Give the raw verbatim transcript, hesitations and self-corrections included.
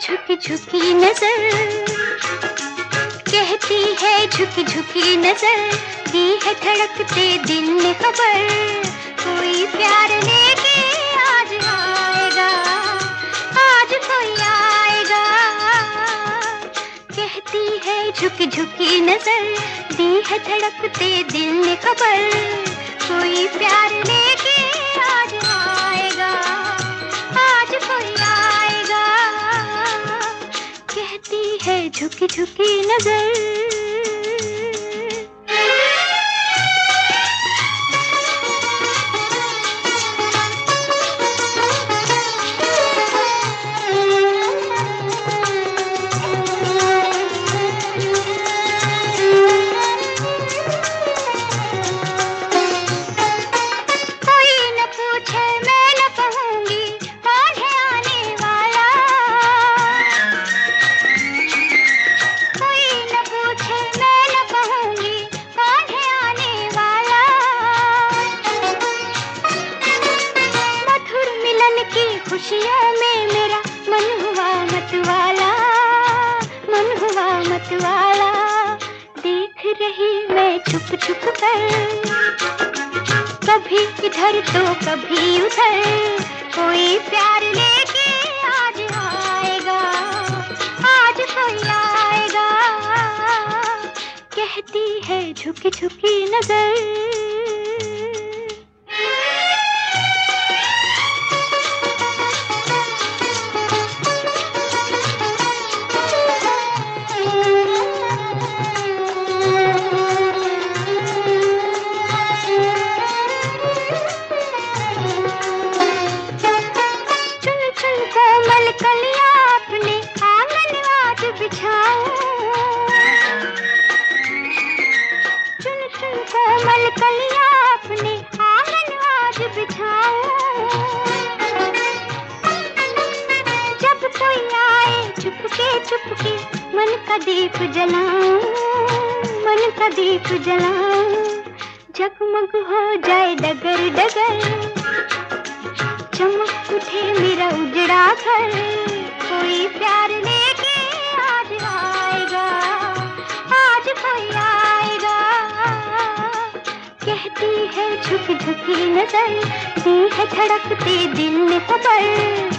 झुकी झुकी नजर, कहती है झुकी झुकी नजर, दी है धड़कते दिल ने खबर, कोई प्यार लेके आज आएगा, आज कोई आएगा। कहती है झुकी झुकी नजर, दी है धड़कते दिल ने खबर, कोई प्यार लेके आज आएगा, आज कोई आएगा। कहती है झुकी झुकी नजर। खुशियों में मेरा मन हुआ मतवाला, मन हुआ मतवाला। देख रही मैं छुप छुप कर, कभी इधर तो कभी उधर, कोई प्यार लेके आज आएगा, आज कोई आएगा। कहती है झुकी झुकी नजर। कोमल कलियां अपने आंगन आज बिछाऊं, चुन चुन कोमल कलियां अपने आंगन आज बिछाऊं। जब कोई आए चुपके चुपके मन का दीप जलाऊं, मन का दीप जलाऊं। जगमग हो जाए डगर डगर, चमक उठे मेरा उजड़ा घर, कोई प्यार लेके आज आएगा, आज कोई आएगा। कहती है झुकी झुकी नजर, दी है धड़कते दिल ने खबर,